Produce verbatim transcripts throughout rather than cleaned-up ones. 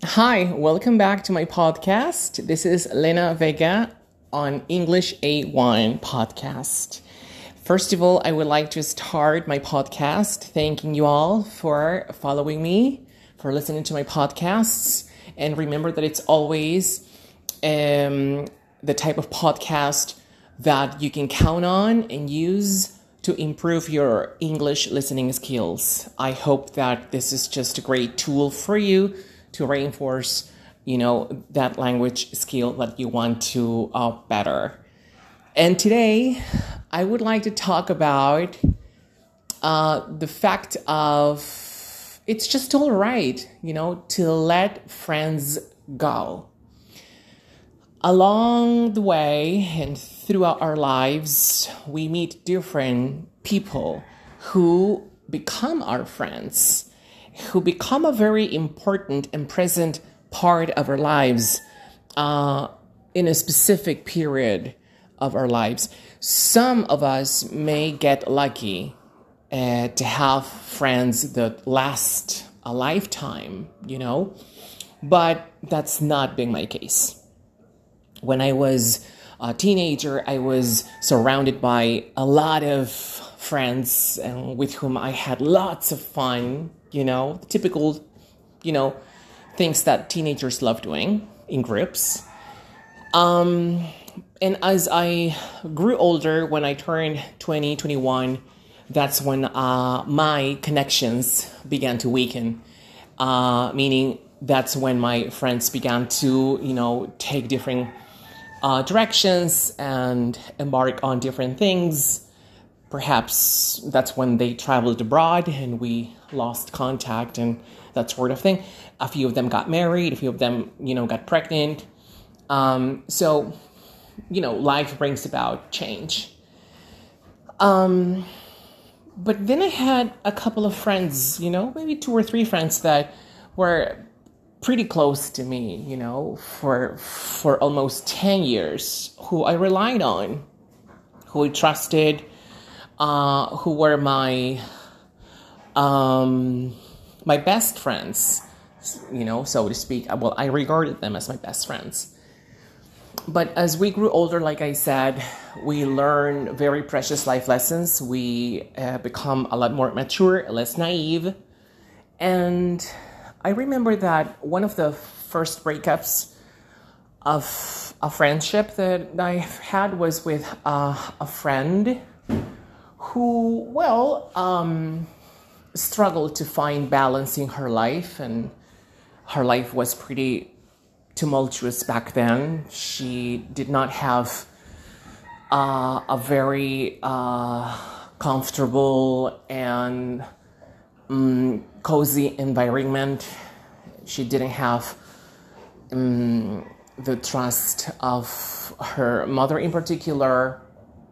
Hi, welcome back to my podcast. This is Lena Vega on English A one podcast. First of all, I would like to start my podcast thanking you all for following me, for listening to my podcasts. And remember that it's always um, the type of podcast that you can count on and use to improve your English listening skills. I hope that this is just a great tool for you to reinforce, you know, that language skill that you want to uh, better. And today, I would like to talk about uh, the fact of it's just all right, you know, to let friends go. Along the way and throughout our lives, we meet different people who become our friends, who become a very important and present part of our lives uh, in a specific period of our lives. Some of us may get lucky uh, to have friends that last a lifetime, you know, but that's not been my case. When I was a teenager, I was surrounded by a lot of friends and with whom I had lots of fun, you know, typical, you know, things that teenagers love doing in groups. Um, and as I grew older, when I turned twenty, twenty-one, that's when uh, my connections began to weaken, uh, meaning that's when my friends began to, you know, take different uh, directions and embark on different things. Perhaps that's when they traveled abroad and we lost contact and that sort of thing. A few of them got married, a few of them, you know, got pregnant. Um, so, you know, life brings about change. Um, but then I had a couple of friends, you know, maybe two or three friends that were pretty close to me, you know, for for almost ten years, who I relied on, who I trusted, Uh, who were my um, my best friends, you know, so to speak. Well, I regarded them as my best friends. But as we grew older, like I said, we learn very precious life lessons. We uh, become a lot more mature, less naive. And I remember that one of the first breakups of a friendship that I had was with uh, a friend who, well, um, struggled to find balance in her life, and her life was pretty tumultuous back then. She did not have uh, a very uh, comfortable and um, cozy environment. She didn't have um, the trust of her mother in particular.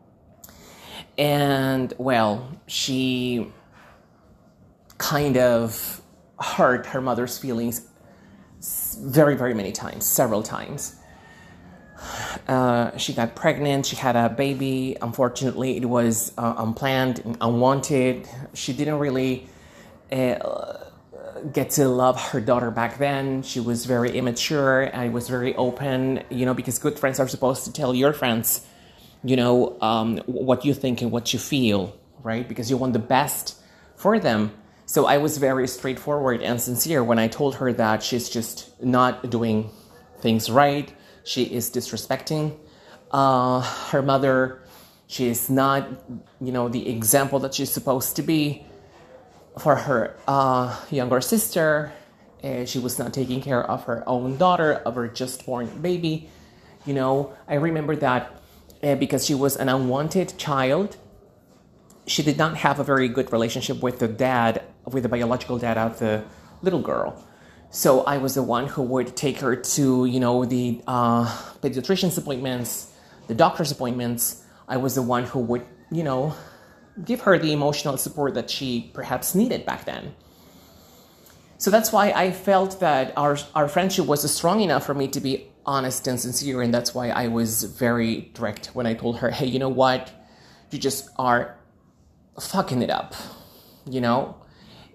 And, well, she kind of hurt her mother's feelings very, very many times, several times. Uh, she got pregnant, she had a baby. Unfortunately, it was uh, unplanned and unwanted. She didn't really uh, get to love her daughter back then. She was very immature. I was very open, you know, because good friends are supposed to tell your friends, you know, um, what you think and what you feel, right? Because you want the best for them. So I was very straightforward and sincere when I told her that she's just not doing things right. She is disrespecting uh, her mother. She is not, you know, the example that she's supposed to be for her uh, younger sister. Uh, she was not taking care of her own daughter, of her just born baby. You know, I remember that Uh, because she was an unwanted child. She did not have a very good relationship with the dad, with the biological dad of the little girl. So I was the one who would take her to, you know, the uh, pediatrician's appointments, the doctor's appointments. I was the one who would, you know, give her the emotional support that she perhaps needed back then. So that's why I felt that our our friendship was strong enough for me to be honest and sincere, and that's why I was very direct when I told her, hey, you know what? You just are fucking it up, you know?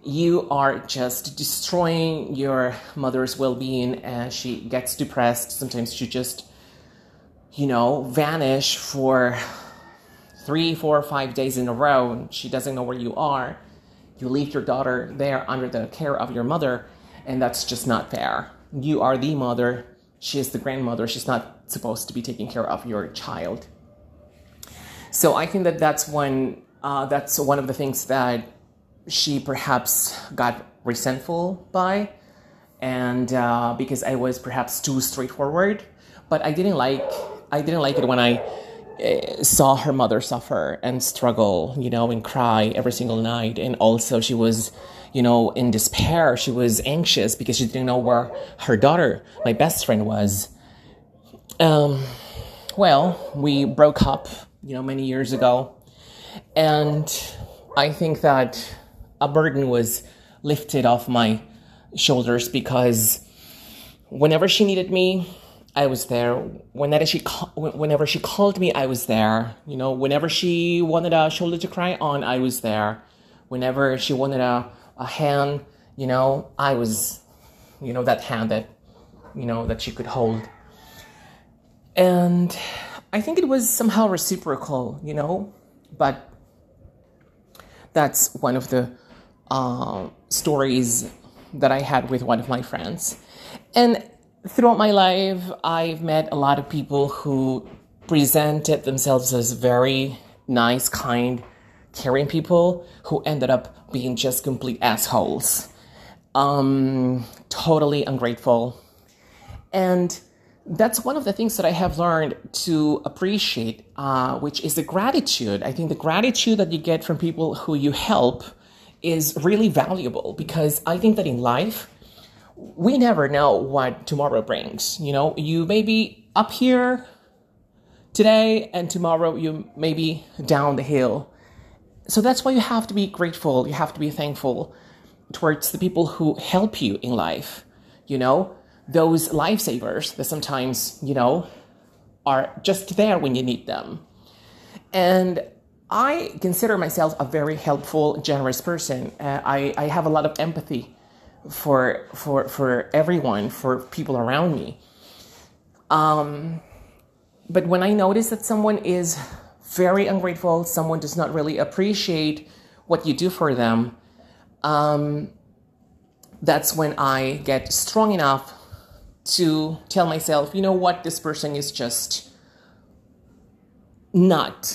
you are just destroying your mother's well-being, and she gets depressed. Sometimes she just, you know, vanish for three, four, five days in a row, and she doesn't know where you are. You leave your daughter there under the care of your mother, and that's just not fair. You are the mother. She is the grandmother. She's not supposed to be taking care of your child. So I think that that's one, uh, that's one of the things that she perhaps got resentful by, and uh, because I was perhaps too straightforward. But I didn't like, I didn't like it when I uh, saw her mother suffer and struggle, you know, and cry every single night. And also she was, you know, in despair. She was anxious because she didn't know where her daughter, my best friend, was. Um, well, we broke up, you know, many years ago. And I think that a burden was lifted off my shoulders, because whenever she needed me, I was there. Whenever she, whenever she called me, I was there. You know, whenever she wanted a shoulder to cry on, I was there. Whenever she wanted a, a hand, you know, I was, you know, that hand that, you know, that she could hold. And I think it was somehow reciprocal, you know, but that's one of the uh, stories that I had with one of my friends. And throughout my life, I've met a lot of people who presented themselves as very nice, kind, caring people who ended up being just complete assholes. Um, totally ungrateful. And that's one of the things that I have learned to appreciate, uh, which is the gratitude. I think the gratitude that you get from people who you help is really valuable, because I think that in life, we never know what tomorrow brings. You know, you may be up here today and tomorrow you may be down the hill. So that's why you have to be grateful. You have to be thankful towards the people who help you in life, you know, those lifesavers that sometimes, you know, are just there when you need them. And I consider myself a very helpful, generous person. Uh, I, I have a lot of empathy for for for everyone, for people around me. Um, but when I notice that someone is very ungrateful, someone does not really appreciate what you do for them, um, that's when I get strong enough to tell myself, you know what, this person is just not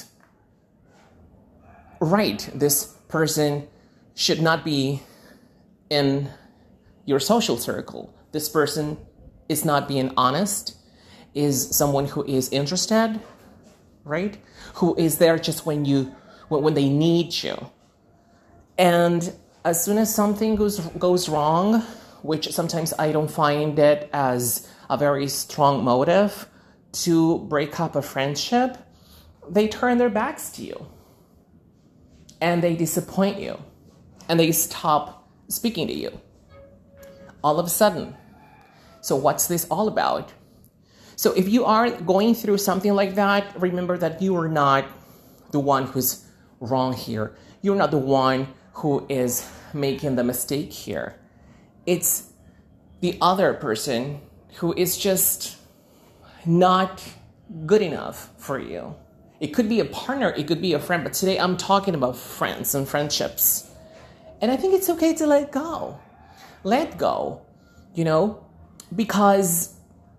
right. This person should not be in your social circle. This person is not being honest, is someone who is interested, right? Who is there just when you, when they need you. And as soon as something goes goes wrong, which sometimes I don't find it as a very strong motive to break up a friendship, they turn their backs to you. And they disappoint you. And they stop speaking to you. All of a sudden. So what's this all about? So if you are going through something like that, remember that you are not the one who's wrong here. You're not the one who is making the mistake here. It's the other person who is just not good enough for you. It could be a partner, it could be a friend, but today I'm talking about friends and friendships. And I think it's okay to let go. Let go, you know, because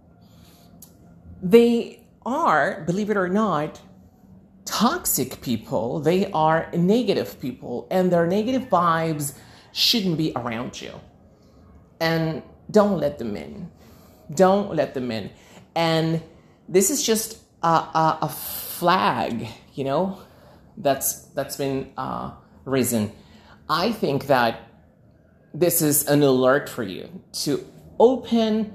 they are, believe it or not, toxic people. They are negative people, and their negative vibes shouldn't be around you. And don't let them in. Don't let them in. And this is just a, a, a flag, you know, that's that's been uh, risen. I think that this is an alert for you to open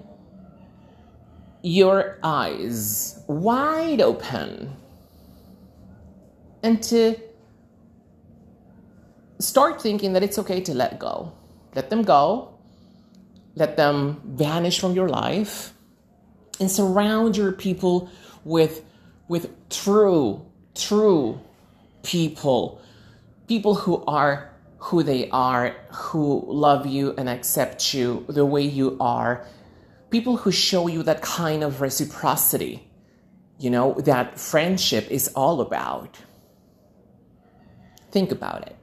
your eyes wide open and to start thinking that it's okay to let go. Let them go. Let them vanish from your life, and surround your people with, with true, true people, people who are who they are, who love you and accept you the way you are. People who show you that kind of reciprocity, you know, that friendship is all about. Think about it.